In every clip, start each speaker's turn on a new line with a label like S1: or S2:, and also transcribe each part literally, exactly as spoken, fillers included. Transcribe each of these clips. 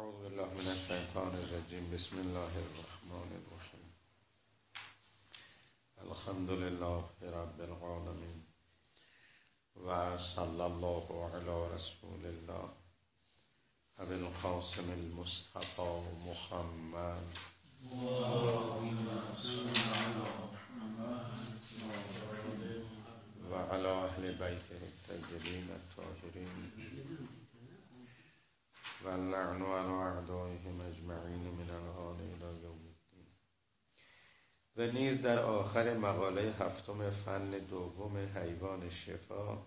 S1: اعوذ بالله من الشیطان الرجیم. بسم الله الرحمن الرحیم. الحمد لله رب العالمین و صلی الله علی رسول الله ابی القاسم المصطفى محمد و علی اهل بیته الطیبین الطاهرین و اللعن علی اعدائهم اجمعین من الآن الی یوم الدین. و نیز در آخر مقاله هفتم فن دوم حیوان شفا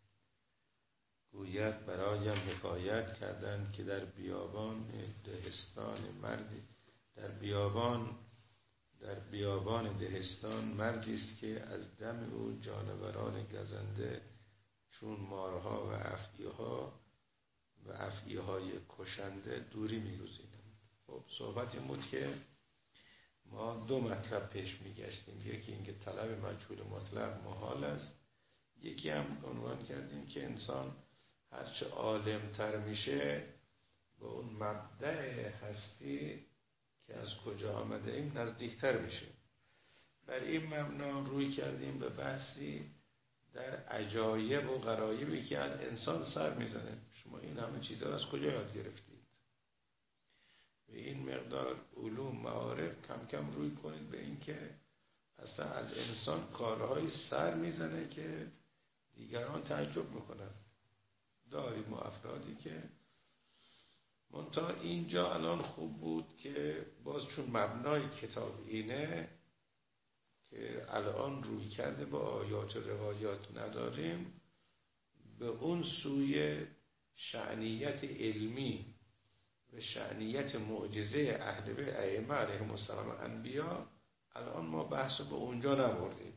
S1: گوید برایم حکایت کردند که در بیابان دهستان مردی در بیابان در بیابان دهستان مردی است که از دم او جانوران گزنده چون مارها و افعی‌ها و افعی‌های کشنده دوری می‌گزینند. خب صحبت این بود که ما دو مطلب پیش می‌گشتیم. یکی اینکه طلب مجهول مطلق محال است، یکی هم عنوان کردیم که انسان هرچه عالم‌تر میشه به اون مبدأ هستی که از کجا آمده ایم نزدیکتر میشه. بر این مبنا روی کردیم به بحثی در عجایب و غرایبی که از انسان سر میزنه. شما این همه چیزا از کجا یاد گرفتید؟ به این مقدار علوم معارف کم کم روی کنید به این که اصلا از انسان کارهای سر میزنه که دیگران تعجب میکنن. داریم ما افرادی که منتها اینجا الان خوب بود که باز چون مبنای کتاب اینه که الان روی کرده با آیات و روایات نداریم، به اون سوی شأنیت علمی و شأنیت معجزه اهل بیت ائمه علیهم السلام انبیا الان ما بحث به اونجا نبردیم.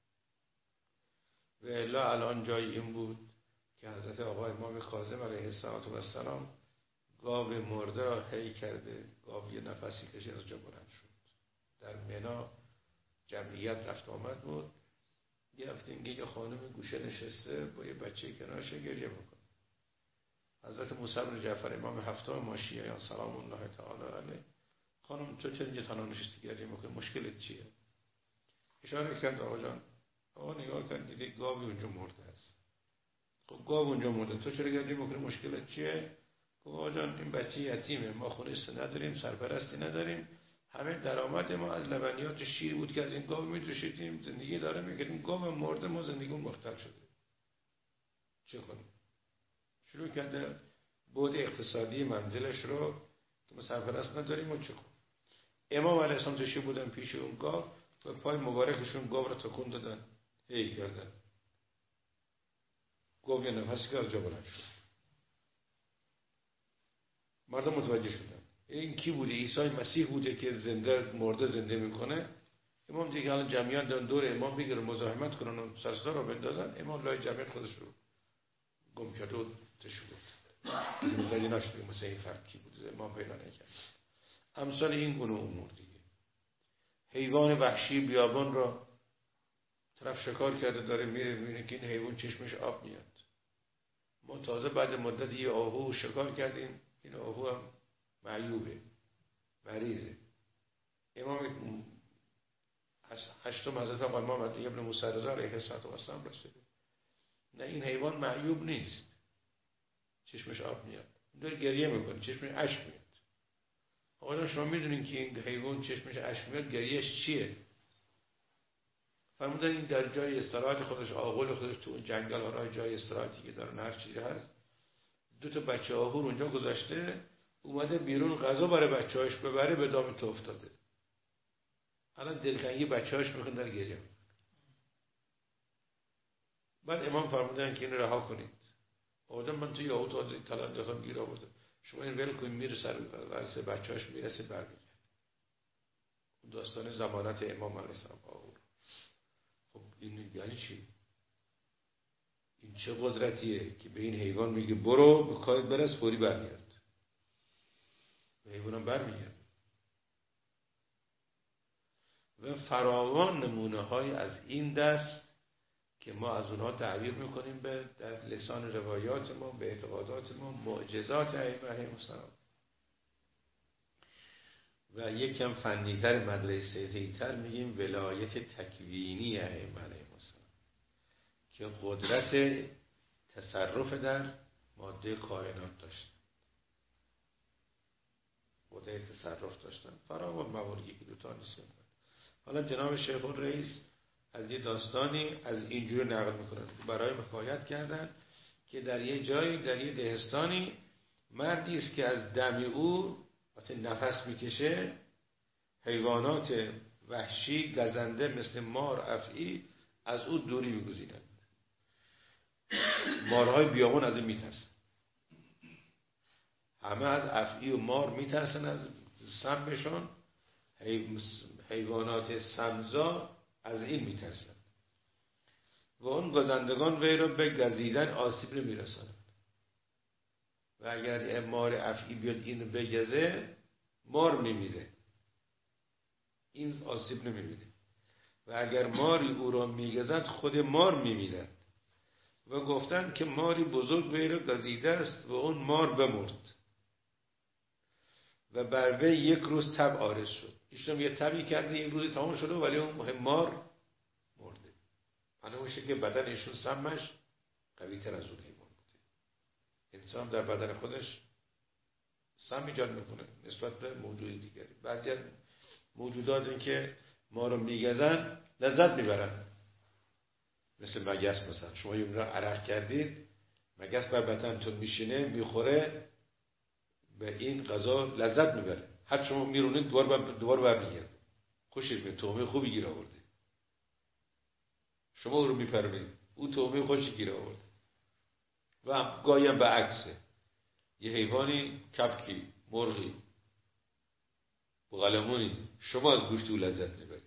S1: و الا الان جای این بود که حضرت آقا امام کاظم علیه السلام گاو مرده را حی کرده، گاو یه نفسی کشید از جا بلند شد. در منا جمعیت رفت آمد بود. یه هفته اینگه یه خانم گوشه نشسته با یه بچه کنارش گریه میکنه. حضرت موسی بن جعفر امام هفتم ما شیعیان سلام الله تعالی علیه: خانم تو چرا اینجا تنها نشستی گریه میکنی؟ مشکلت چیه؟ اشاره کرد آقا جان. آقا نگاه کرد دیده گاوی اونجا مرده است. خب گاو اونجا مرده، تو چرا گریه میکنی؟ مشکلت چیه؟ آقا جان این بچه یتیمه، ما خونست نداریم، سرپرستی نداریم، همه درآمد ما از لبنیات شیر بود که از این گاو می‌دوشیدیم، زندگی داره می‌کردیم، گاو مرده ما زندگیمون مختل شده. چه کنیم؟ شروع کرده بود اقتصادی منزلش رو که ما سرپرست نداریم و چه کنیم؟ امام علیه السلام تشریف بودن پیش اون گاو و پای مبارکشون گاو رو تکون دادن، هی کردن. گاو یه نفسی که از جا بلند شد. مردم متوجه شدن این کی بوده؟ عیسی مسیح بوده که زنده مرده زنده میکنه. امام دیگه الان جمعیت دارن دور امام بگیرن مزاحمت کنن و سر صدا رو بندازن. امام لای جمعیت خودش رو گم کرد و تشو بود. از متوجه نشدیم مثلا این فرد کی بوده، امام پیدا نکرد. امثال این گونه امور دیگه. حیوان وحشی بیابان را طرف شکار کرده داره میره، میبینه که این حیوان چشمش آب میاد. ما تازه بعد مدت یه آهو شکار کردیم، این آهو هم معیوبه، مریضه. امام هشتم حضرت آقا امام ابن موسی رضا علیه السلام رسیده. نه این حیوان معیوب نیست، چشمش آب میاد، داره گریه میکنه، چشمش اشک میاد. آقا شما میدونین که این حیوان چشمش اشک میاد گریهش چیه؟ فرمودن این در جای استراحت خودش، آغل خودش تو جنگل ها جای استراحتی که دارن هر چیزی هست، دو تا بچه آهور اونجا گذاشته، اومده بیرون غذا برای بچه‌هاش ببره، به دام تو افتاده. الان دلتنگی بچه‌هاش میخوان در گریه. بعد امام فرمودن که اینو رها کنید. آدم من تو یهود طلب داشتم گیر آورده. شما این ول کنید میره سر ورثه بچه‌هاش میرسه برمیگرده. داستان ضمانت امام علیه السلام آور. خب این یعنی چی؟ این چه قدرتیه که به این حیوان میگه برو به کارت برس فوری برگرد. حیوانم برمیگرد. و فراوان نمونه های از این دست که ما از اونها تعبیر میکنیم به در لسان روایات ما، به اعتقادات ما، معجزات ائمه علیهم السلام. و یک کم فنی‌تر مدرسه‌ای‌تر میگیم ولایت تکوینی ائمه علیهم السلام که قدرت تصرف در ماده کائنات داشتن، قدرت تصرف داشتن. فراوان مواردی که دو تا نیست. حالا جناب شیخ الرئیس از یه داستانی از اینجور نقل میکنن برای حکایت کردن که در یه جایی در یه دهستانی مردی است که از دم او وقتی نفس میکشه حیوانات وحشی گزنده مثل مار، افعی از او دوری میگزینند. مارهای بیابان از این میترسن، همه از افعی و مار میترسن، از سمشون. حیوانات سمزا از این میترسن و اون گزندگان وی را به گزیدن آسیب نمیرسند و اگر مار افعی بیاد اینو بگزه مار میمیره، این آسیب نمیبینه. و اگر ماری او را میگزد خود مار میمیرد. و گفتند که ماری بزرگ وی را گزیده است و اون مار بمرد و بر وی یک روز تب عارض شد. ایشون یه تبی کرده، یک روزی تمام شده ولی اون مار مرده. معنی میشه که بدن ایشون سمش قوی تر از اون حیوان بوده. انسان در بدن خودش سم ایجاد میکنه نسبت به موجود دیگری. بعضی از موجودات این که ما رو میگزن لذت میبرن، مثل مگس. مثلا شما یه را عرق کردید، مگس بر بدنتون میشینه میخوره، به این غذا لذت میبره. حتی شما میرونید دوبار بر دوبار برمیگرد، خوشش میاد، طعمه خوبی گیر آورده. شما او رو میپرونید، او طعمه خوشی گیر آورده. و گاهی هم به عکسه، یه حیوانی، کبکی، مرغی، بوقلمونی، شما از گوشت او لذت میبرید.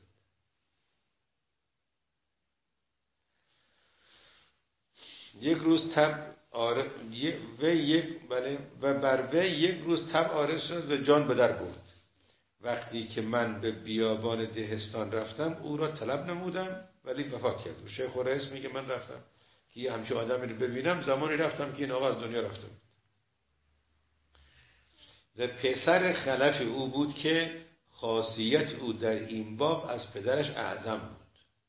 S1: یک روز تب آره و یک بله و بر وی یک روز تب عارض شد و جان به در برد. وقتی که من به بیابان دهستان رفتم او را طلب نمودم ولی وفات کرد. و شیخ الرئیس میگه من رفتم که یه همچین آدمی رو ببینم، زمانی رفتم که این آقا از دنیا رفته بود. و پسر خلف او بود که خاصیت او در این باب از پدرش اعظم بود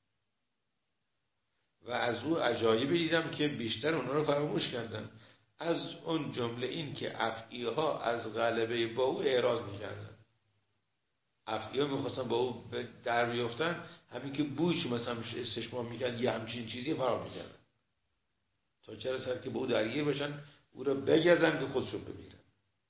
S1: و از او عجایبی دیدم که بیشتر اونا رو فراموش کردن. از اون جمله این که افعی ها از غلبه با او اعراض میکردن. افعی ها میخواستن با او در بیافتن، همین که بوش مثلا استشمام میکرد یه همچین چیزی فرام میکردن تا چرا سر که با او درگیر بشن، او را بگزن که خودشون بمیرن.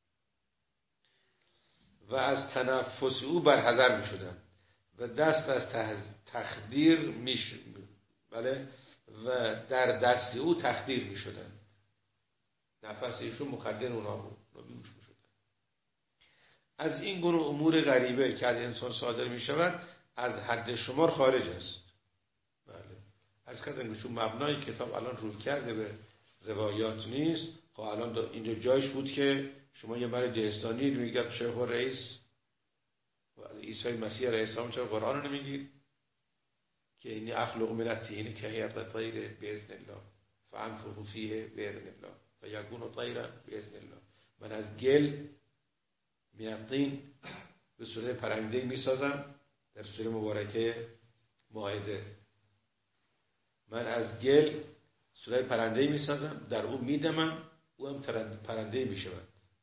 S1: و از تنفس او برحذر میشدن و دست از تخدیر میش بله و در دست او تخدیر می شدن. نفس ایشون مخدر اونا بود، بیهوش می شدن. از این گونه امور غریبه که از انسان صادر می شود از حد شمار خارج است. بله از کردن که چون مبنای کتاب الان روی کرده به روایات نیست. خب الان اینجا جایش بود که شما یه مرد دهستانی میگه شیخ الرئیس و عیسی مسیح علیه السلام چرا قرآن رو نمیگید که اینی اخلق من الطین که هیئت طیر باذن الله فانفخ فیه باذن الله فیکون طیرا باذن الله. من از گل میطین به صورت پرنده میسازم در سوره مبارکه مائده. من از گل صورت پرنده میسازم، در او میدمم، او هم پرنده میشود.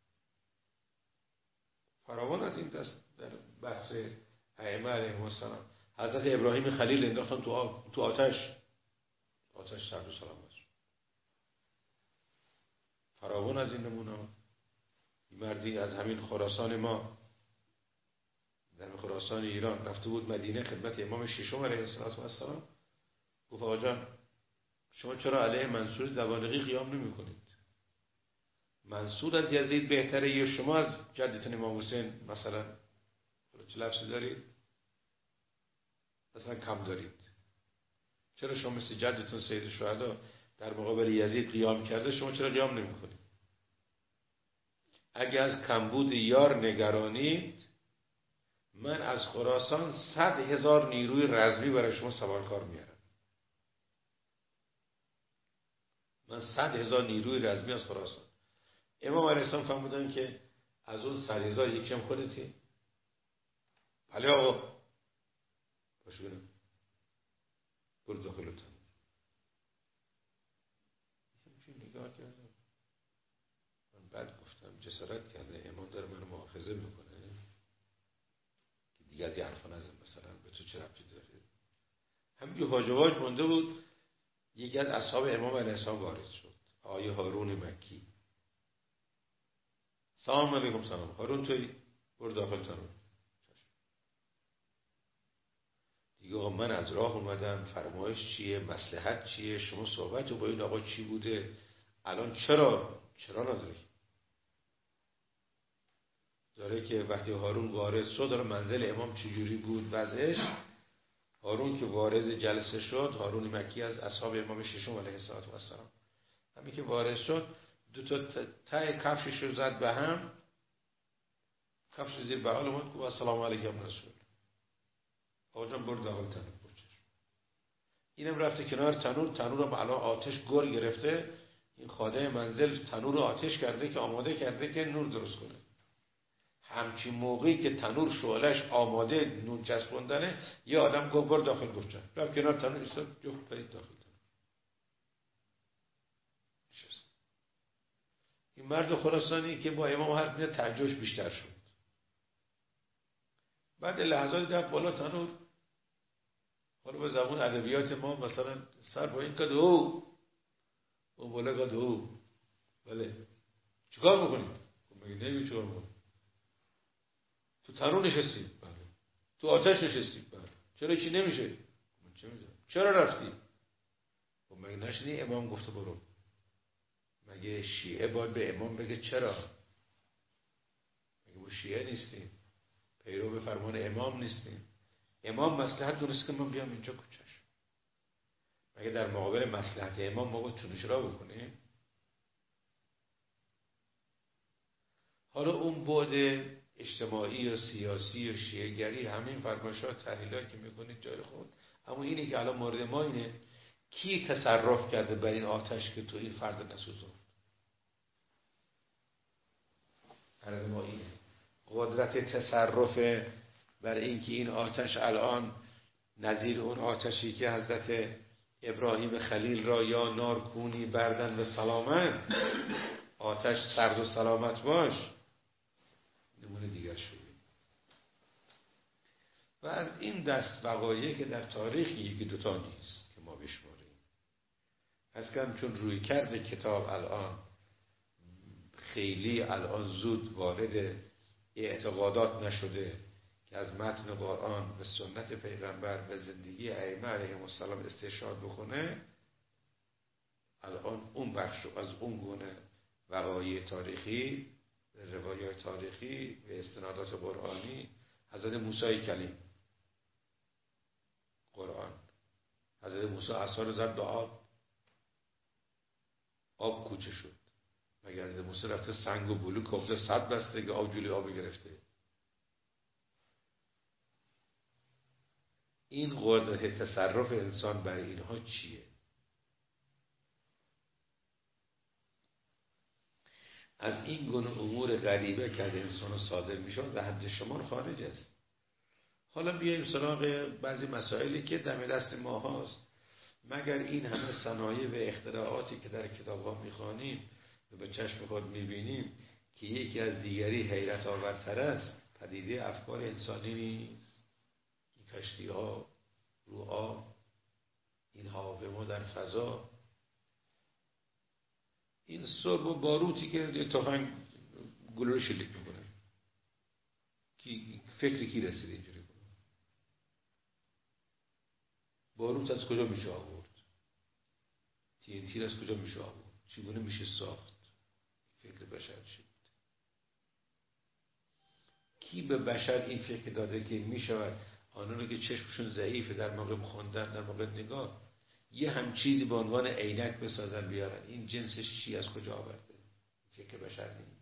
S1: فراوان از این دست در بحث ائمه علیهم السلام. حضرت ابراهیم خلیل انداختن تو تو آتش آتش سرد و سلامت. فراوان از این نمونه. مردی از همین خراسان ما در خراسان ایران رفته بود مدینه خدمت امام ششم علیه السلام. گفت آقا جان شما چرا علیه منصور دوالقی قیام نمی کنید؟ منصور از یزید بهتره یا شما از جدتون امام حسین مثلا چه لفظی دارید؟ مثلا کم دارید. چرا شما مثل جدتون سید الشهدا در مقابل یزید قیام کرده شما چرا قیام نمی کنید؟ اگه از کمبود یار نگرانید من از خراسان صد هزار نیروی رزمی برای شما سوارکار میارم. من صد هزار نیروی رزمی از خراسان. امام علیه السلام فرمودن که از اون صد هزار یکیشم خودتی؟ بله آقا. باشه برم برو داخل تنور. همچین نگاه کردم. من بعد گفتم جسارت کرده، ایمان داره منو مؤاخذه میکنه که دیگه از یه حرفا نزن، مثلا به تو چه ربطی داره. همینجور هاج و واج مونده بود. یکی از اصحاب امام علیه السلام وارد شد، آقای هارون مکی. سلام علیکم. سلام. هارون توی؟ برو داخل تنور. دیگه آقا من از راه اومدم، فرمایش چیه، مصلحت چیه، شما صحبت با این آقا چی بوده، الان چرا چرا نداری؟ داره که وقتی هارون وارد شد، داره منزل امام چجوری بود وضعش. هارون که وارد جلسه شد، هارون مکی از اصحاب امام ششم علیه السلام، همین که وارد شد دو تا ته کفشش رو زد به هم، کفش زیر بغل اومد گفت السلام علیکم رسول. آقا جان برو داخل تنور. اینم رفته کنار تنور، تنور هم الان آتش گر گرفته. این خادم منزل تنور رو آتش کرده که آماده کرده که نور درست کنه. همچین موقعی که تنور شعلش آماده نور چسبوندنه، یه آدم گفت برو داخل. گفت چند رفت کنار تنور ایستاد، جفت پرید داخل تنور. نشست. این مرد خراسانی که با امام حرف میزد تعجبش بیشتر شد. بعد لحظات رفت بالا تنور، حالا به زبون ادبیات ما مثلا سر با این کد او اون بالا کد او بله چیکار میکنی؟ مگه نمی چیکار میکنی؟ تو تنور نشستی؟ بله. تو آتش نشستی؟ بله. چرا چی نمیشه؟ من چه میدونم. چرا رفتی؟ خب مگه نشنی امام گفته برو؟ مگه شیعه باید به امام بگه چرا؟ مگه ما شیعه نیستیم؟ پیرو به فرمان امام نیستیم؟ امام مصلحت دونست که من بیام اینجا کوچش. مگه در مقابل مصلحت امام ما باید چونش را بکنیم؟ حالا اون بعد اجتماعی و سیاسی و شیعه‌گری، همین فرمایشات تحلیلایی که میکنید جای خود، اما اینی که الان مورد ما اینه کی تصرف کرده بر این آتش که تو این فرد نسوزوند؟ عرض ما اینه قدرت تصرف بر این که این آتش الان نظیر اون آتشی که حضرت ابراهیم خلیل را یا نارکونی بردن و سلامت، آتش سرد و سلامت باش، نمونه دیگر شده. و از این دست وقایع که در تاریخ یکی دوتا نیست که ما بشماریم. از کم چون روی کرده کتاب الان خیلی الان زود وارد اعتقادات نشده که از متن قرآن و سنت پیغمبر و زندگی ائمه علیهم السلام استشهاد بکنه، الان اون بخش از اون گونه وقایع تاریخی، روایات تاریخی و استنادات قرآنی، حضرت موسی کلیم قرآن، حضرت موسی عصا رو زد به آب، آب کوچه شد. مگر حضرت موسی رفته سنگ و بلوک کفته صد بسته که آب جولی آب گرفته؟ این قدرت تصرف انسان برای اینها چیه؟ از این گونه امور غریبه که از انسان صادر میشه از حد شمار خارج است. حالا بیایم سراغ بعضی مسائلی که دم دست ما هاست. مگر این همه صنایع و اختراعاتی که در کتاب‌ها میخوانیم و به چشم خود میبینیم که یکی از دیگری حیرت آورتر است، پدیده افکار انسانی نیست؟ این کشتی ها رو آب، این هواپیما در فضا، این سرب و باروتی که تفنگ گلوله رو شلیک میکنه، کی فکری کی رسید اینجوری کنه؟ باروت از کجا میشه آورد؟ تی این تی از کجا میشه آورد؟ چگونه میشه ساخت؟ فکر بشر چی بود؟ کی به بشر این فکر داده که میشود آنانو که چشمشون ضعیفه در موقع خوندن، در موقع نگاه، یه هم چیزی به عنوان عینک بسازن بیارن؟ این جنسش چی، از کجا آورده؟ فکر بشر نیست.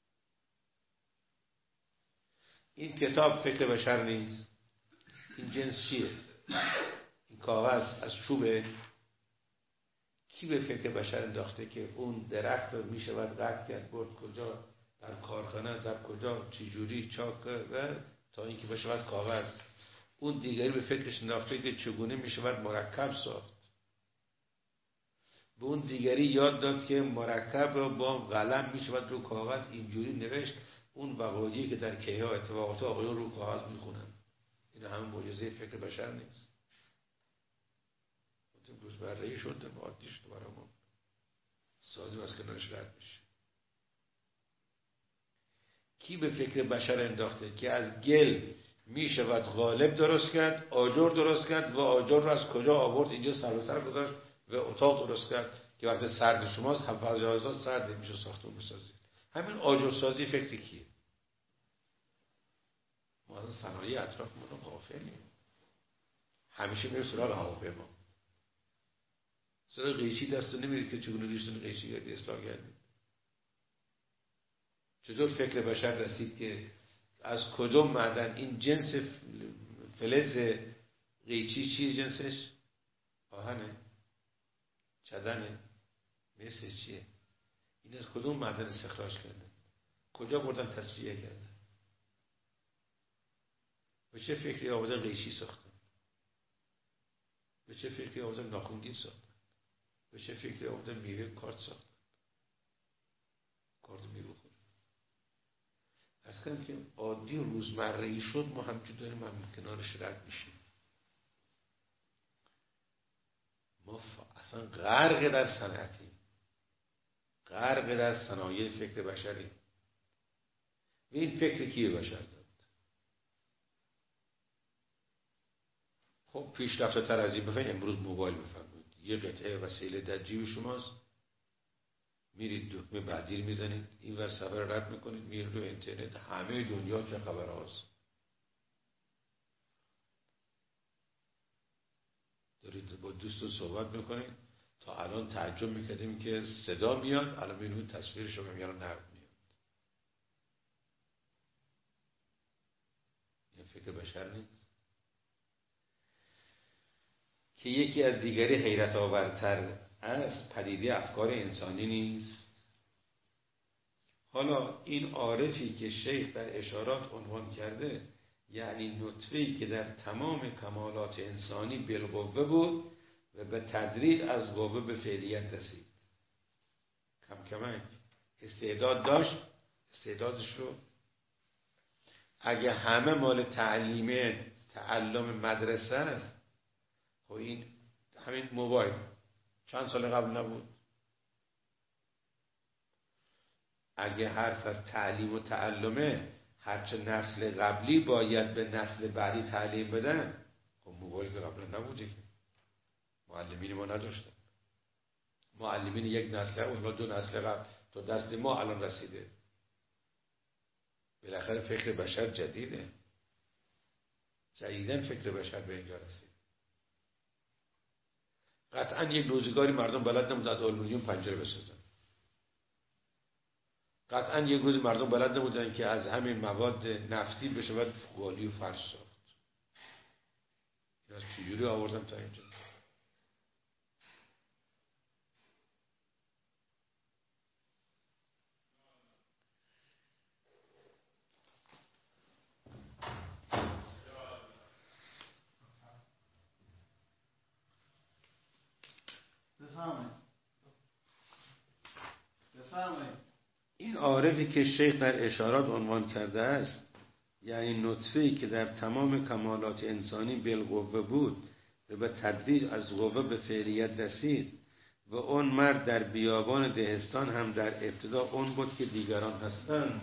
S1: این کتاب فکر بشر نیست. این جنس چیه؟ این کاغذ از چوبه. کی به فکر بشر انداخته که اون درخت رو میشه باید قطع کرد، برد کجا، در کارخانه، در کجا، چی جوری چاک و تا اینکه بشود کاغذ. اون دیگری به فکرش انداخته که چگونه میشود مرکب ساخت. به اون دیگری یاد داد که مرکب را با قلم میشود رو کاغذ اینجوری نوشت. اون وقایعی که در کیهان اتفاقات آقایون رو کاغذ میخونن. این همون معجزه فکر بشر نیست. روز بره‌ای شد و عادی شد برامون. سازی از کنارش رد میشه. کی به فکر بشر انداخته که از گل میشود غالب درست کرد، آجر درست کرد و آجر رو از کجا آورد اینجا سر و سر گذاشت و اتاق درست کرد که وقتی سرد شماست هفتاد سرد میشه ساختمون بسازید. همین آجر سازی فکر کیه؟ ما از صنایع اطرافمون غافلیم. همیشه میره سراغ هواپیما. سراغ قیچی دست نمیرید که چگونه ریشتون قیچی کردی اصلاح کردید. چطور فکر بشر رسید که از کدوم معدن این جنس فلز قیچی چیه جنسش؟ آهنه؟ چدنه؟ مثل چیه؟ این از کدوم معدن استخراج کردن؟ کجا بردن تصفیه کردن؟ به چه فکری آوردن قیچی ساختن؟ به چه فکری آوردن ناخونگیر ساختن؟ به چه فکری آوردن میوه کارت ساختن؟ کارت میوه خود از کنم که عادی و روزمره‌ای شد. ما همچون داریم هم کنارش رد میشیم. ما اصلا غرق در صنعتیم، غرق در صنایع فکر بشری. و این فکر کی بشر داد؟ خب پیشرفته تر از این بفهمید. امروز موبایل بفهمید یه قطعه وسیله در جیب شماست، میرید دکمه بعدی رو میزنید، این ور صفحه رو رد میکنید، میرید رو اینترنت، همه دنیا چه خبر هاست. دارید با دوستون صحبت میکنید، تا الان تعجب میکردیم که صدا میاد، الان میبینید تصویر شما میاد نقد میاد. این فکر بشر نیست که یکی از دیگری حیرت آورتر از پدیده افکار انسانی نیست. حالا این عارفی که شیخ در اشارات عنوان کرده، یعنی نطفه‌ای که در تمام کمالات انسانی بالقوه بود و به تدریج از قوه به فعلیت رسید. کم کمک استعداد داشت، استعدادش رو اگه همه مال تعلیم تعلم مدرسه است، خب این همین موبایل چند سال قبل نبود؟ اگه حرف از تعلیم و تعلمه، هرچه نسل قبلی باید به نسل بعدی تعلیم بدن، خب موبایل که قبلا نبوده که معلمین ما نداشتن. معلمین یک نسل قبل، دو نسل قبل تا دست ما الان رسیده. بالاخره فکر بشر جدیده، جدیدن فکر بشر به اینجا رسید. قطعا یک روزگاری مردم بلد نبودن از آلومینیوم پنجره بسازن. قطعا یک روز مردم بلد نبودن که از همین مواد نفتی بشه باید قالی و فرش ساخت. از چجوری آوردم تا اینجا؟
S2: بفهمه بفهمه
S1: این عارفی که شیخ در اشارات عنوان کرده است، یعنی نطفه‌ای که در تمام کمالات انسانی بالقوه بود و به تدریج از قوه به فعلیت رسید و اون مرد در بیابان دهستان هم در ابتدا اون بود که دیگران هستند.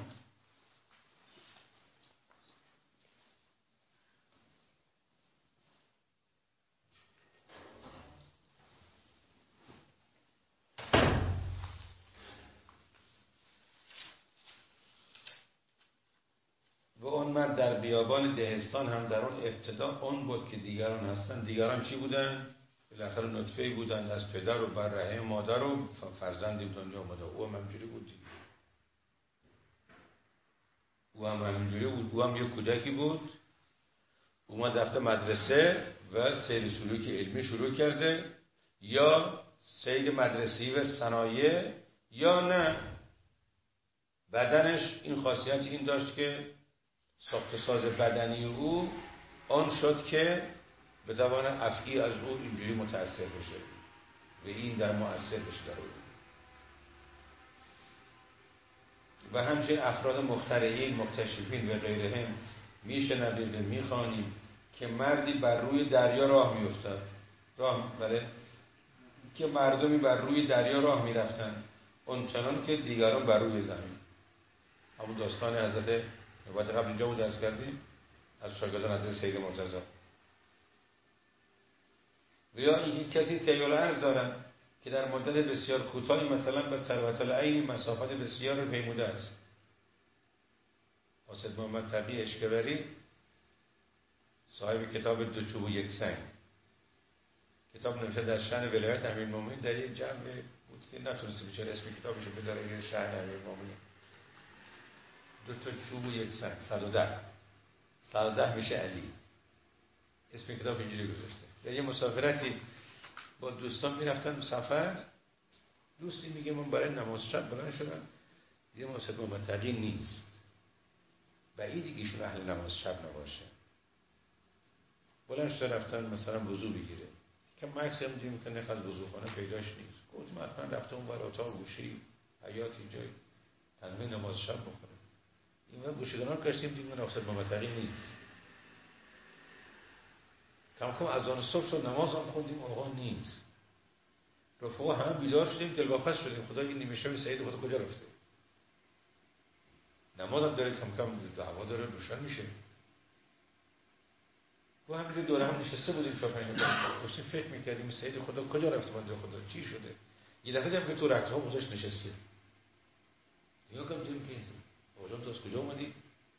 S1: در بیابان دهستان هم در اون ابتدا اون بود که دیگران هستن. دیگران چی بودن؟ بالاخره نطفه‌ای بودن از پدر و بر رحم مادر و فرزندی به دنیا آمده. او هم همینجوری بود. او هم همینجوری بود. او هم یک کودکی بود. اومد رفته مدرسه و سیر سلوک علمی شروع کرده، یا سیر مدرسی و صنایع، یا نه بدنش این خاصیت این داشت که ساخت و ساز بدنی او آن شد که به توان افعی از او اینجوری متأثر بشه و این در مؤثر بشه در او. و همچنین افراد مخترعین، مکتشفین و غیرهم میشنویم و میخوانیم که مردی بر روی دریا راه میافتاد، راه بله که مردمی بر روی دریا راه میرفتند اونچنان که دیگران بر روی زمین. همون داستان حضرت نبوت قبل اینجا بود درس کردیم از شاگردان حضرت سید مرتضی. و یا اینکه کسی طی العرض دارد که در مدت بسیار کوتاهی مثلا به طلبة العین مسافت بسیار پیموده است. حاسد محمد تقی اشکبری صاحب کتاب دو چوب و یک سنگ کتاب نوشته در شأن ولایت امیرالمومنین، در یک جمع بود که نتونسته بیچاره اسم کتابشو بذاره که شأن امیرالمومنین. دو تا چوب و یک سنگ صد و ده صد و ده میشه علی. اسم کتاب اینجوری گذاشته. در یه مسافرتی با دوستان میرفتن سفر، دوستی میگه من برای نماز شب بلند شدم یه حاسد محمد تقی نیست، بعیدی که ایشون اهل نماز شب نباشه. بلند شده رفتن مثلا وضو بگیره که مکس هم دیگه میکنه خد وضو خانه پیداش نیست. گفتم حتما رفته اون بر اتاق گوشی حیات اینجا تنها نماز شب بخوره. این وقت گوشیداران کشتیم دیگه من حاسد محمد تقی نیست. کم کم از آن صبح و نماز هم خوندیم آقا نیست. رفقا هم بیدار شدیم دلواپس شدیم خدا این نیمه شب سعید خدا کجا رفته. نماز هم داره کم کم هوا داره روشن میشه. و همین دوره هم نشسته بودیم شاپنگ داشتیم فکر میکردیم سعید خدا کجا رفته بنده خدا چی شده. یه دفعه دیدم که تو رخت ها گذاشت نشسته. یا کم دیدم که آقا جان تو از کجا اومدی؟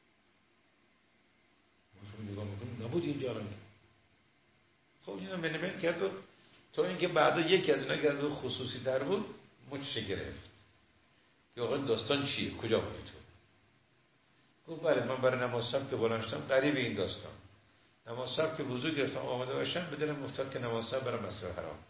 S1: ما نگاه میکنیم نبود اینجا الان. خب اینا منمن کرد و تا اینکه بعدا یکی از اینا که از خصوصی در بود مچ گرفت که آقا داستان چیه کجا بودی تو؟ گفت بله من برای نماز شب که بلند شدم قریب این داستان نماز شب که وضو گرفتم آماده باشم به دلم افتاد که نماز شب برم مسجد حرام.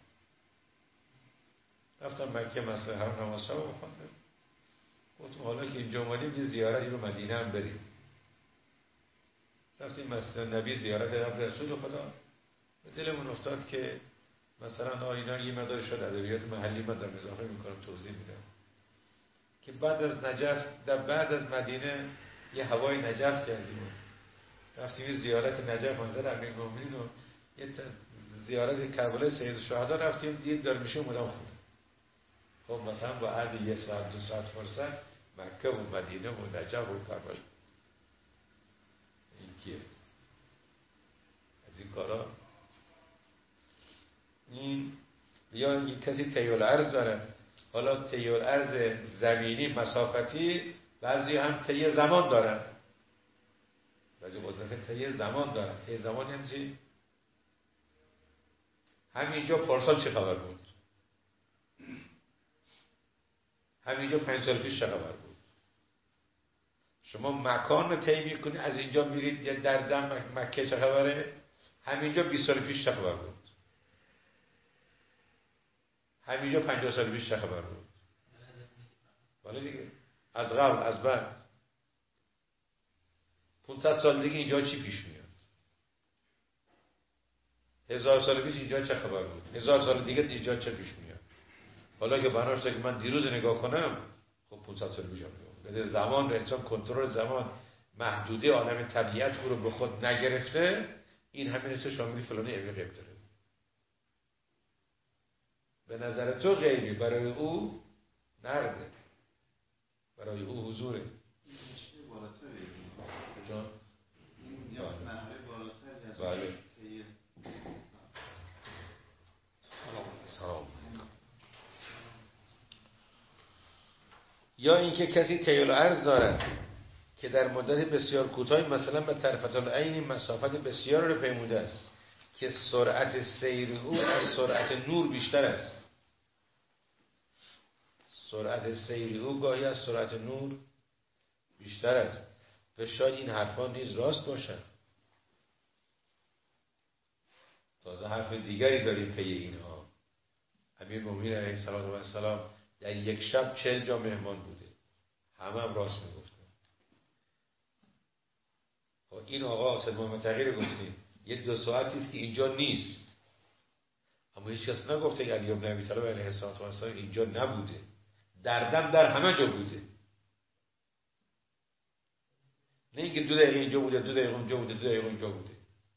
S1: رفتم مکه مسجد حرام نماز شب بخوندم. گفتم حالا که اینجا اومدیم یه زیارتی به مدینه هم بریم. رفتیم مسجد نبی زیارت قبر رسول خدا. به دلمون افتاد که مثلا آینا یه مقدار شد ادبیات محلی من در اضافه میکنم توضیح میدم که بعد از نجف در بعد از مدینه یه هوای نجف کردیم رفتیم زیارت نجف منظر امیرالمومنین و یه زیارت کربلای سید الشهدا رفتیم دید داره میشه اومدم خونه. خب مثلا با عرض یه ساعت دو ساعت فرصت مکه و مدینه و نجف و کربلا این کیه از این کارا. این یا این کسی طی العرض داره. حالا طی العرض زمینی مسافتی بعضی هم طی زمان دارن بعضی قدرت طی زمان دارن. طی زمان یعنی چی؟ همینجا پارسال چه خبر بود؟ همینجا پنج سال پیش چه خبر بود؟ شما مکان رو طی میکنید از اینجا میرید در دم مکه چه خبره؟ همینجا بیست سال پیش چه خبر بود؟ همینجا پنجاه سال پیش چه خبر بود؟ ولی دیگه از قبل از بعد پانصد سال دیگه اینجا چی پیش میاد؟ هزار سال پیش اینجا چه خبر بود؟ هزار سال دیگه اینجا چه پیش میاد؟ حالا که بناش که من دیروز نگاه کنم خب پانصد سال پیش هم نگاه زمان انسان کنترل زمان محدوده عالم طبیعت او رو به خود نگرفته. این همین است شامل فلانی علم غیب داره. به نظر تو غیبی برای او نرده برای او حضوره.
S2: این بالاتره
S1: جان
S2: این یا نهره بالاتری از
S1: بله سلام. یا اینکه کسی طی العرض دارد که در مدت بسیار کوتاهی مثلا به طرفة العین مسافت بسیار را پیموده است که سرعت سیر او از سرعت نور بیشتر است. سرعت سیر او گاهی از سرعت نور بیشتر است و شاید این حرفا نیز راست باشد. تازه حرف دیگری داریم پی اینها. امیرالمومنین علیه السلام در یک شب چهل جا مهمان بوده. همه هم راست میگفتن.
S3: خب این آقا سید محمد تقی رو گفتیم یه دو ساعتی است که اینجا نیست، اما هیچ کس نگفته که علی بن ابی طالب علیه السلام اینجا نبوده، در دم در همه جا بوده. نه اینکه دو دقیقه اینجا بوده، دو دقیقه اونجا بوده، دو دقیقه اونجا بوده.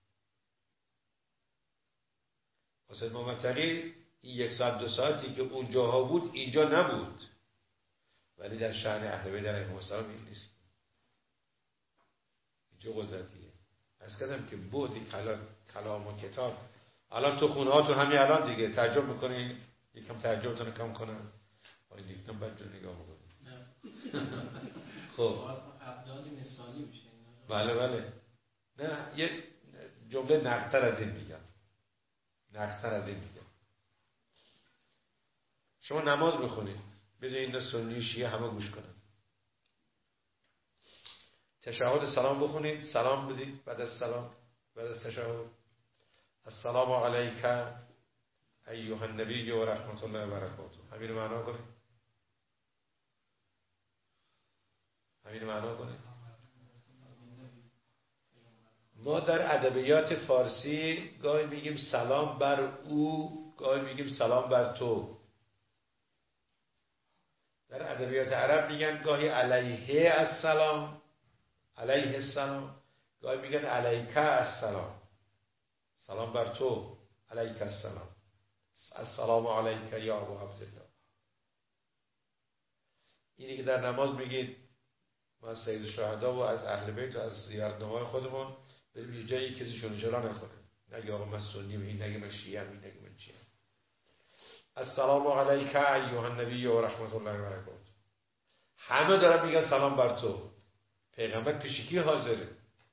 S3: سید محمد تقی این یک ساعت دو ساعتی که اونجاها بود اینجا نبود، ولی در شأن اهل بیت علیهم السلام این نیست. اینجا قدرتیه. از کردم که بود کلام کلام و کتاب الان تو خونه ها تو همین الان دیگه تعجب میکنین، یکم تعجبتون رو کم کنن. آقای دیگه بعد جو نگاه میکنین. خب
S4: ابدال مثالی میشه.
S3: بله بله. نه یه جمله نقدتر از این میگم. نقدتر از این میگم. شما نماز بخونید، بذارید این سنی شیعه همه گوش کنن. تشهد سلام بخونید، سلام بدید بعد از سلام، بعد از تشهد السلام علیک ایها النبی و رحمت الله و برکاته. همین رو معنا کنید. همین رو معنا کنید. ما در ادبیات فارسی گاهی میگیم سلام بر او، گاهی میگیم سلام بر تو. در ادبیات عرب میگن گاهی علیه السلام، علیه السلام، گاهی میگن علیک السلام، سلام بر تو، علیک السلام، السلام علیک یا ابو عبدالله. اینی که در نماز میگید ما سید الشهدا و از اهل بیت و از زیارتنامه‌های خودمون بریم یه جایی کسی شونجرا نکنه، نگه آقا من سنی و این نگه من شیعه این نگه من چیه. السلام علیک ایها النبی و رحمت الله و برکاته. همه دارن میگن سلام بر تو. پیغمبر پیش کی حاضره؟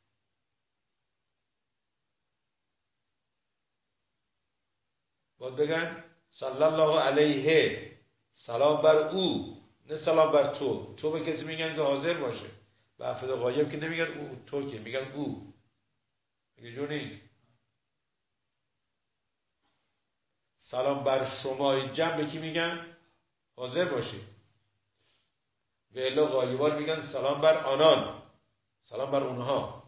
S3: باید بگن صلی الله علیه، سلام بر او، نه سلام بر تو. تو به کسی میگن که حاضر باشه، به افراد غایب که نمیگن او، تو که میگن او. میگه جو نیست. سلام بر شمای جمع کی میگن؟ حاضر باشید. و الا غایبان میگن سلام بر آنان، سلام بر اونها.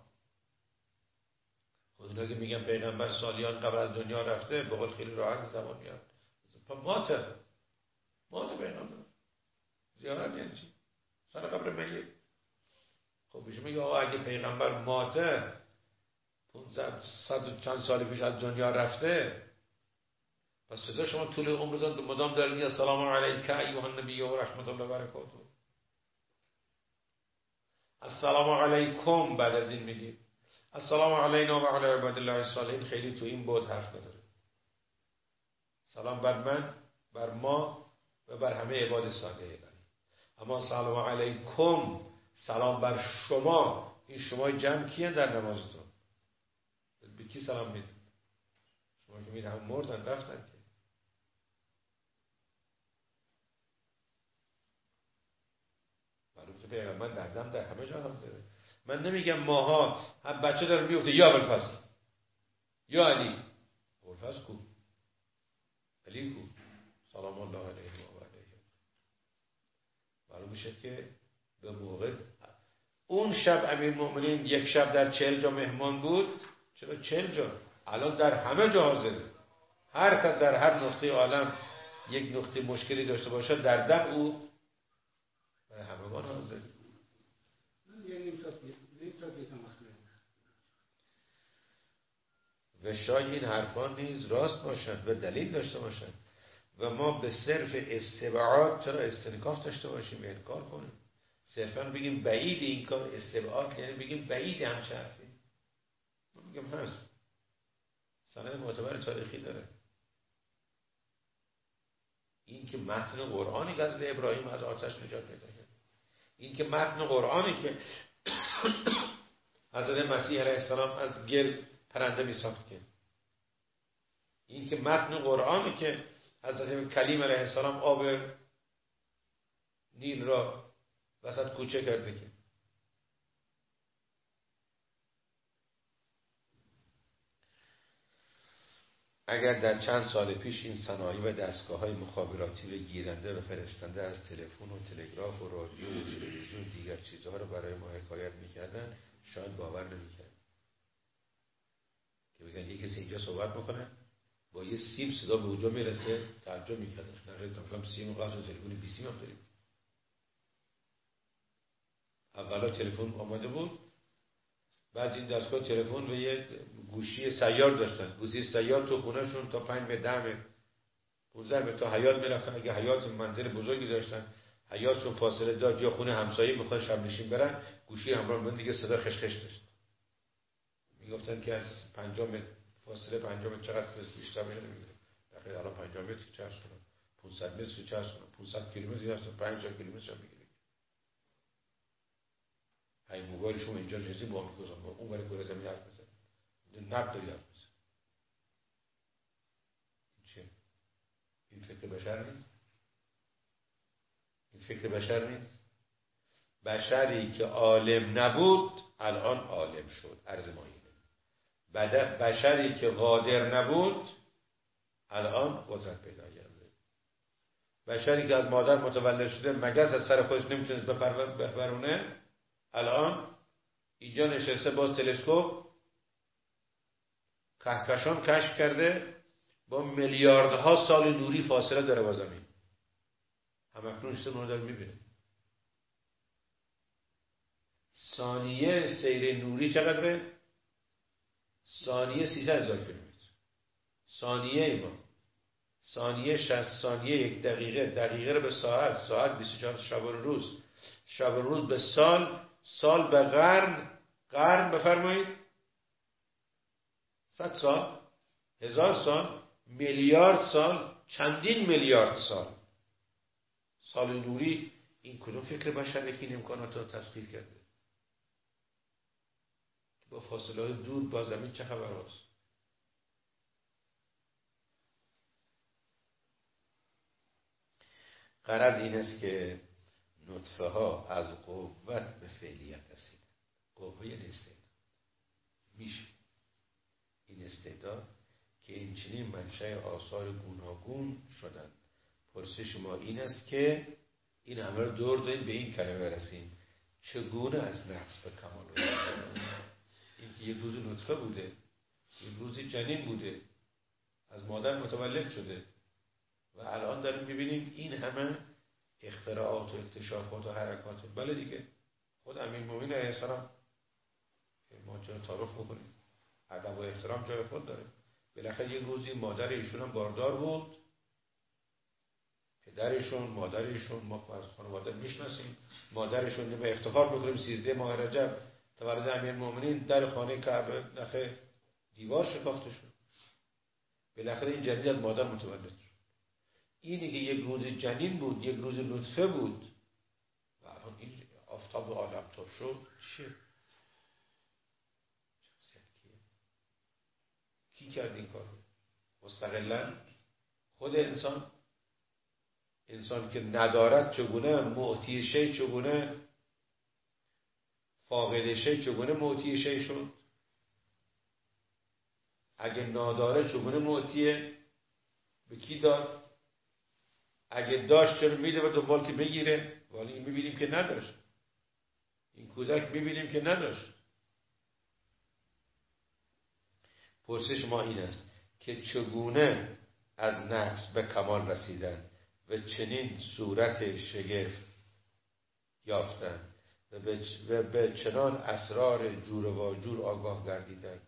S3: خود اینا که میگن پیغمبر سالیان قبل از دنیا رفته، به قول خیلی راحت زمان میاد مات مات پیغمبر. زیارت یعنی چی؟ سال قبر میت. خب بشه میگه آقا اگه پیغمبر ماته پونصد صد چند سال پیش از دنیا رفته، پس چطور شما طول عمرتون مدام دارید میگه سلام علیک ایها النبی و رحمت الله و برکاته. السلام علیکم بعد از این میگید السلام علینا و علی عباد الله الصالحین. خیلی تو این بود حرف نداره. سلام بر من، بر ما و بر همه عباد صالحین. اما سلام علیکم، سلام بر شما، این شما جمع کیه در نمازتون؟ به کی سلام میدید؟ شما که میدید همه مردن رفتن که. معلوم که پیغمبر در دم در همه جا حاضره. من نمیگم ماها هم بچه داره میفته یا ابوالفضل یا علی. ابوالفضل کو؟ علی کو؟ سلام الله علیه و علیه. معلوم میشه که به موقع اون شب امیرالمؤمنین یک شب در چهل جا مهمان بود. چرا چهل جا؟ الان در همه جا حاضره. هر کس در هر نقطه عالم یک نقطه مشکلی داشته باشه در دم او برای همگان حاضره. و شاید این حرفان نیز راست باشند و دلیل داشته باشند و ما به صرف استبعاد چرا استنکاف داشته باشیم و انکار کنیم؟ صرفا بگیم بعید این کار استبعاد، یعنی بگیم بعید همچه حرفی. من میگم هست، سند معتبر تاریخی داره. این که متن قرآنی که از ابراهیم از آتش نجات پیدا کرد، این که متن قرآنی که حضرت مسیح علیه السلام از گل پرنده می ساخت کرد، این که متن قرآنی که حضرت کلیم علیه السلام آب نیل را وسط کوچه کرده که. اگر در چند سال پیش این صنایع و دستگاه‌های مخابراتی و گیرنده و فرستنده از تلفن و تلگراف و رادیو و تلویزیون دیگر چیزها رو برای ما حکایت می‌کردن، شاید باور نمی‌کرد که بگن یه کسی اینجا صحبت می‌کنه با یه سیم صدا به اونجا میرسه، تعجب می‌کردن. نه خیلی تمام سیم قطع و تلفن بیست سیم هم داریم. اولا تلفن آماده بود، بعد این دستگاه تلفن و یه گوشی سیار داشتن. گوشی سیار تو خونهشون تا پنج متر ده متر پانزده متر تا حیاط میرفتن. اگه حیاط منزل بزرگی داشتن، حیاطشون فاصله داد یا خونه همسایه میخواد شب نشین برن، گوشی همراه من دیگه صدا خشخش داشت. میگفتن که از پنجاه متر فاصله پنجاه متر چقدر بیشتر میشه نمیدونم. دقیقاً الان پنجاه متر چه هست کنم، پانصد متر چه هست کنم، پانصد کیلومتر هست، پنجاه کیلومتر میگیره. های موبایل شما اینجا نشستی با میگذارم اون برای کره زمین حرف میزنه، نقد داری حرف میزنه. چه؟ این فکر بشر نیست؟ این فکر بشر نیست؟ بشری که عالم نبود الان عالم شد. عرض ما اینه. بشری که قادر نبود الان قدرت پیدا کرده. بشری که از مادر متولد شده مگس از سر خودش نمیتونه بپرونه، الان اینجا نشسته باز تلسکوپ کهکشان کشف کرده، با میلیاردها سال نوری فاصله داره با زمین. همکنون نشسته اون داره میبینه. ثانیه سیر نوری چقدره؟ ثانیه سیصد هزار کیلومتر. ثانیه ما ثانیه شصت ثانیه یک دقیقه، دقیقه رو به ساعت، ساعت بیست و چهار شب و روز، شب و روز به سال، سال به قرن، قرن بفرمایید صد سال، هزار سال، میلیارد سال، چندین میلیارد سال. سال نوری. این کدوم فکر بشر که این امکانات رو تسخیر کرده؟ با فاصله های دور با زمین چه خبر هست؟ غرض این است که نطفه ها از قوت به فعلیت رسید. قوه یعنی استعداد. میشه این استعداد که این چنین منشأ آثار گوناگون شدن. پرسش ما این است که این همه رو دور داریم به این کلمه برسیم: چگونه از نقص به کمال رسید؟ این که یک روز نطفه بوده، یک روزی جنین بوده، از مادر متولد شده و الان داریم ببینیم این همه اختراعات و اکتشافات و حرکات. بله دیگه، خود امیرالمومنین علیه السلام ما چرا تعارف بکنیم، ادب و احترام جای خود داره. بالاخره یک روزی مادر ایشون هم باردار بود، پدرشون، مادرشون، ما از خانواده میشناسیم، مادرشون به افتخار میکنیم سیزده ماه رجب تولد امیرالمومنین در خانه کعبه نخه دیوار شکافته شد. بالاخره این جنین از مادر متولد شد. اینی که یک روز جنین بود، یک روز نطفه بود و الان این آفتاب عالم تاب شد. چیه؟ کیه؟ کی کرد این کار؟ مستقلاً خود انسان. انسان که ندارد چگونه معطی شی، چگونه فاقد شی، چگونه معطی شی شد؟ اگه ناداره چگونه معطیه؟ به کی داد؟ اگه داشت چرا میده و دنبال که بگیره؟ ولی میبینیم که نداشت. این کودک میبینیم که نداشت. پرسش ما این است که چگونه از نقص به کمال رسیدن و چنین صورت شگفت یافتن و به چنان اسرار جور و جور آگاه گردیدن.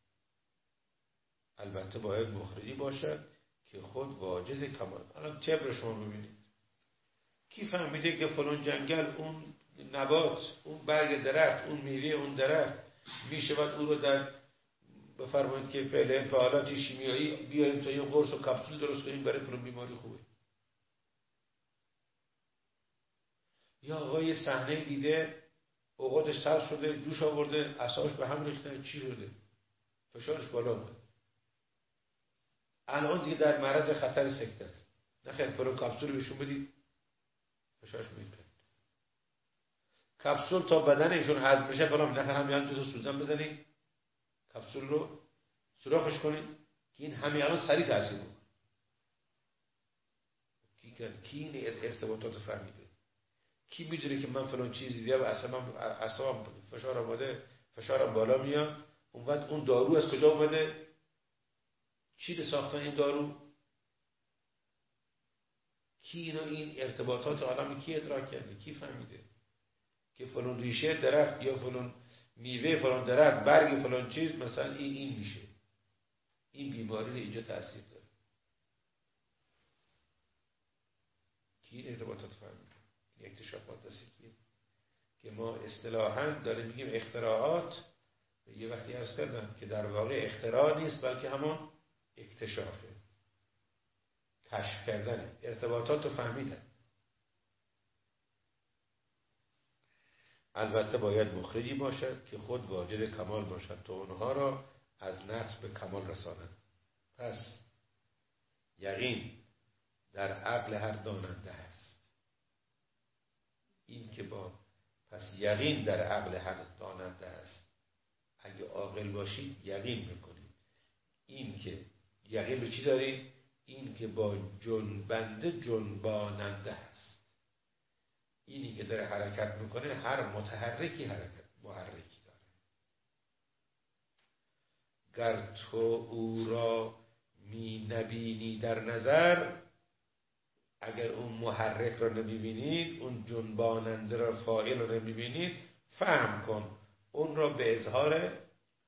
S3: البته باید مخرجی باشد که خود واجد کمال. الان تبر شما ببینید، کی فهمیده که فلان جنگل، اون نبات، اون برگ درخت، اون میوه اون درخت میشود او رو در بفرمایید که فعل انفعالات شیمیایی بیاریم تا یه قرص و کپسول درست کنیم برای فلان بیماری خوبه؟ یا آقای صحنه دیده اوقاتش سر شده، جوش آورده، اعصابش به هم ریخته، چی شده؟ فشارش بالا اومد، الان دیگه در معرض خطر سکته است. نخیر فلان کپسول بهشون بدید، فشارش میپره. کپسول تا بدن ایشون هضم بشه فلان، نخیر هم یاد دو تا سوزن بزنید، کپسول رو سوراخش کنید، که این همین الان سریع تاثیر بکنه. کی کرد؟ کی این ارتباطات فهمیده؟ کی میدونه که من فلان چیزی دیدم و اصلا اصلا فشار آمده، فشارم بالا میاد، اون وقت اون دارو از کجا اومده؟ چی ساختن این دارو؟ کی اینا این ارتباطات عالمی کی ادراک کرده؟ کی فهمیده که فلان ریشه درخت یا فلان میوه فلان درخت برگ فلان چیز مثلا این این میشه، این بیماری رو اینجا تاثیر داره؟ کی این ارتباطات فهمیده؟ این اکتشافات هستی که ما اصطلاحاً داریم میگیم اختراعات. یه وقتی عرض کردم که در واقع اختراع نیست بلکه همون اکتشافه، کشف کردن ارتباطات رو فهمیدن. البته باید مخرجی باشد که خود واجد کمال باشد تا اونها را از نقص به کمال رساند. پس یقین در عقل هر داننده هست. این که با پس یقین در عقل هر داننده هست. اگه عاقل باشید یقین میکنید. این که یقین رو چی دارید؟ این که با جنبنده جنباننده هست. اینی که داره حرکت میکنه هر متحرکی حرکت محرکی داره. گر تو او را می نبینی در نظر، اگر اون محرک رو نمیبینید، اون جنباننده را فاعل رو نمیبینید، فهم کن اون را به اظهار اثر.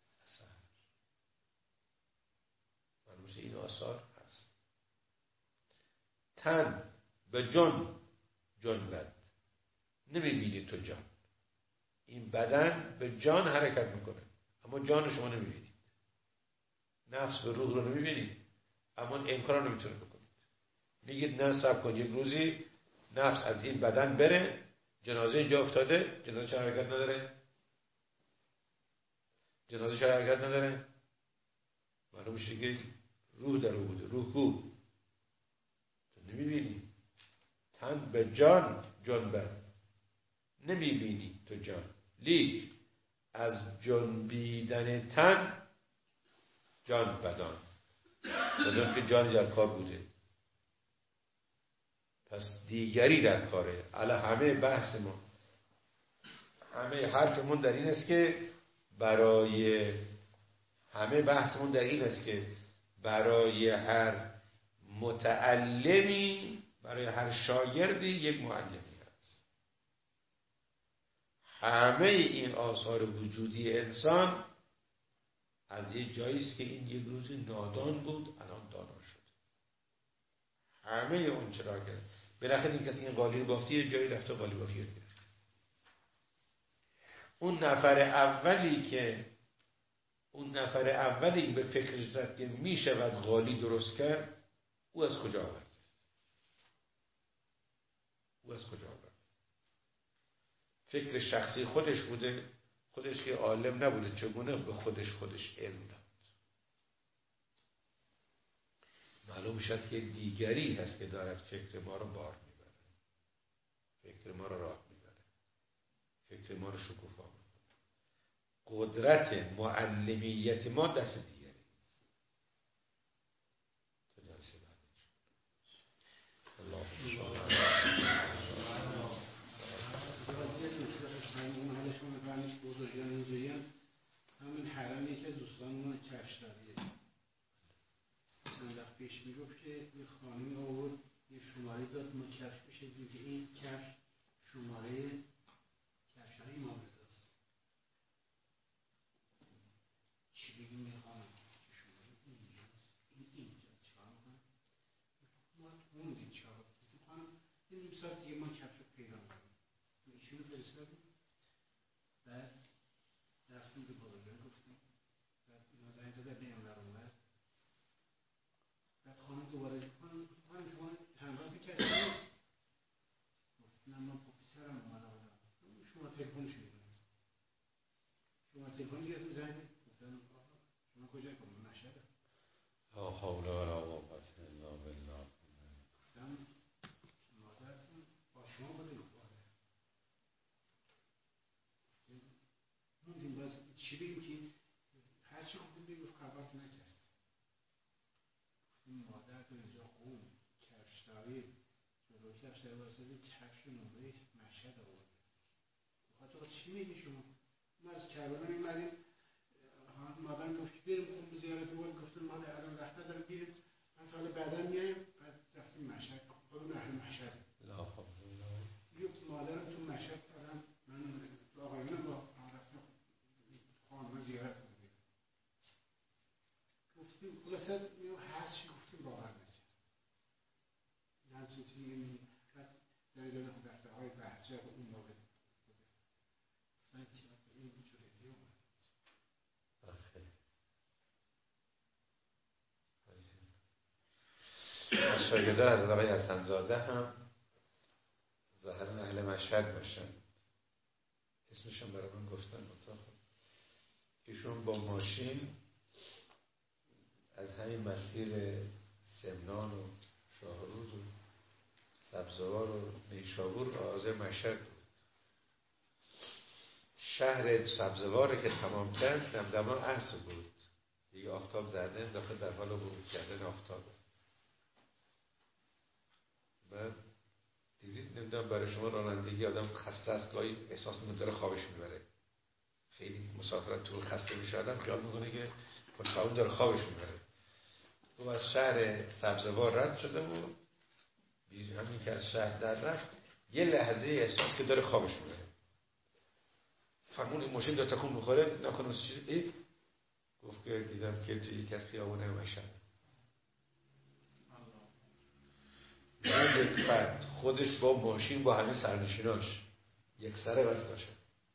S3: معلومه این آثار هست. تن به جن جنبد، نمیبینید تو جان. این بدن به جان حرکت میکنه اما جان شما نمیبینید. نفس به روح رو نمیبینید اما امکان رو نمیتونه بکنید. میگید نه صبر کن یک روزی نفس از این بدن بره، جنازه اینجا افتاده، جنازه چه حرکت نداره؟ جنازه چه حرکت نداره؟ معلوم میشه که روح در او بوده. روح کو؟ تو نمیبینی. تن به جان جنبد، نمیبینی تو جان، لیک از جنبیدن تن جان بدان، بدان که جان در کار بوده. پس دیگری در کاره. الان همه بحث ما، همه حرفمون در این است که برای همه بحثمون در این است که برای هر متعلمی، برای هر شاگردی یک معلمی هست. همه این آثار وجودی انسان از یه جایی است که این یک روزی نادان بود الان دانا شد. همه اون چرا کرد بالاخره این کسی این قالی بافتی یه جایی رفته قالی بافی گرفت. اون نفر اولی که اون نفر اولی به فکرش زد که می شود قالی درست کرد، او از کجا آورد؟ او از کجا آورد؟ فکر شخصی خودش بوده. خودش که عالم نبوده چگونه به خودش خودش علم داد؟ معلوم شد که دیگری هست که دارد فکر ما رو بار میبره، فکر ما رو راه میبره، فکر ما رو شکوفا میکنه. قدرت معلمیت ما دست دیگری تو جلسه بعد الله
S5: همین حرم یکی از دوستانمون کفشداریه. چند وقت پیش میگفت که یه خانمی آورد یه شماره داد ما کفش بشه که این کفش شماره کفش‌های امام رضاست. چی بگیم یه خانم که شماره اینجاست، این اینجا چهار کنم ما موندیم چهار کنم یه نیم ساعت دیگه ما کفش رو پیدا کنیم. ایشون رو فرستادیم. بعد رفتیم به باباجان گفتیم، بعد اینا زنگ زده به امرار اومد. بعد خانم دوباره خانم خانم شما همراه به کسی نیست؟ گفتم من با پسرم اومدم بودم. شما تلفنش میدونم، شما تلفن گرفتم زنگ گفتم شما کجا کنم نشده.
S3: لا حول ولا قوة الا بالله.
S5: گفتم مادرتون با شما بوده. موندیم باز چی بگیم که هر چی خوب بگیم خبرت نکرد. این مادر تو اینجا خون کفشداری جلو کفشداری واسه کفش نوره مشهد آورد. بخاطر چی میگی شما؟ ما از کربلا میمدیم مادر گفت که بریم خون زیارت بود، گفتم مادر الان وقت ندارم بیریم، من تا حالا بعدا میایم. بعد رفتیم مشهد، خودم اهل مشهد. مادرم تو مشهد آدم من تو آقایونم با رفتم خانم زیارت بودیم. گفتیم خلاصه هر چی گفتیم باور نکرد. همچین چیزی نمیدیم. بعد در ازاده خود دسته های بحثی رو اون موقع بوده. اصلا چی وقت این جوریتی اومد.
S3: از شاگردان حضرت آقای حسن‌زاده هم ظاهرا اهل مشهد باشن. اسمشون برای من گفتن مطابق ایشون با ماشین از همین مسیر سمنان و شاهرود و سبزوار و نیشابور آغاز مشهد بود. شهر سبزوار که تمام کرد دمدمان عصر بود دیگه، آفتاب زده داخل در حال غروب کردن آفتاب. بعد دیدید نمیدونم برای شما رانندگی آدم خسته است، گاهی احساس میکنه داره خوابش میبره. خیلی مسافرت طول خسته میشه آدم خیال میکنه که پشت داره خوابش میبره. او از شهر سبزوار رد شده بود، همین که از شهر در رفت یه لحظه احساس که داره خوابش میبره. فرمون این ماشین داره تکون میخوره، نکنه چیزی ای گفت که دیدم که توی یک از خیابونه مشهد یک فرد خودش با ماشین با همه سرنشیناش یک سره وقت داشت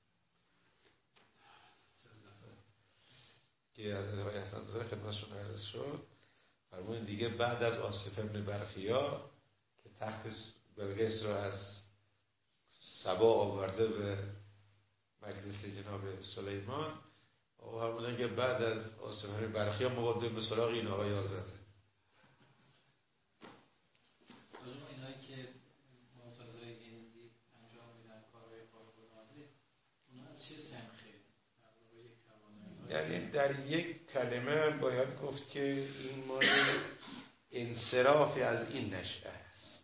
S3: که از آقای حسن‌زاده خدمتشون عرض شد. فرمون دیگه بعد از آصف ابن برخیا که تخت بلقیس رو از سبا آورده به مجلس جناب سلیمان، آقا فرمودن که بعد از آصف ابن برخیا مقدم به سراغ این آقای آزاده.
S4: اینایی که مرتضای هندی انجام میدن کارهای خارق‌العاده، اونا از چه سمخه؟
S3: یعنی در یک کلمه باید گفت که این مال انصراف از این نشأه است،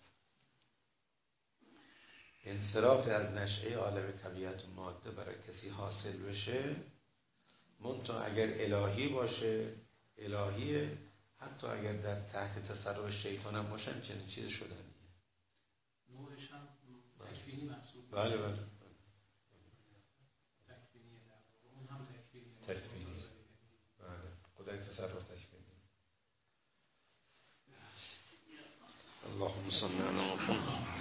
S3: انصراف از نشأه عالم طبیعت و ماده برای کسی حاصل بشه، منتها اگر الهی باشه الهیه، حتی اگر در تحت تصرف شیطان هم باشن چنین چیز شدن.
S4: نوعش هم تکوینی محسوب.
S3: بله بله
S4: تکوینیه در واقع. اون هم تکوینیه.
S3: تکوینیه. بله خدای تصرف تکوینیه. اللهم صل علی محمد.